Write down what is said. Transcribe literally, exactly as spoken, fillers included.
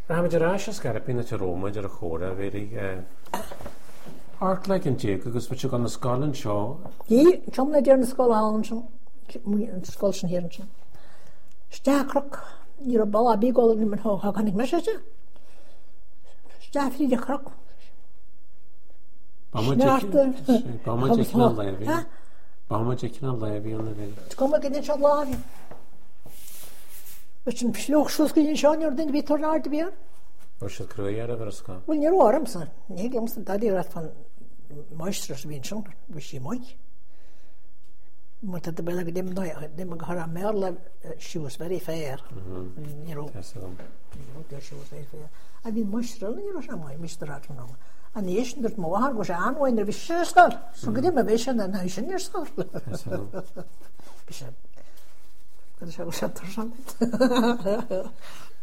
Ráidir ráis gar bína te Róma ar a chóra bhéir art le an dé agus bute gan na sálan seo. Í chum na dear na sáil sáil sin héan sin. Steacrach ní a ball a bíáil ní man thá chanig me se. Steafrí de croch. Báma cin lehí an bhé. Tá go gin se láhí. Sin ploch soúscin seáinir den ví tornáir de bíar? Or se cruar a bhar sá. Bhfuil ní áramsa, ní glamsa dadí ra fan meistras vín sin, bhí sí maiid. Mar de beile go dim dim go har a méle she was very fair. Ní she was very fair. A bhí meistra ní sem mai mister ná. A níos durt móhar go sé anhhain bhí séá, so go dim a bhé sin an sin ar sá. Bhí sé. Dat is heel schattig.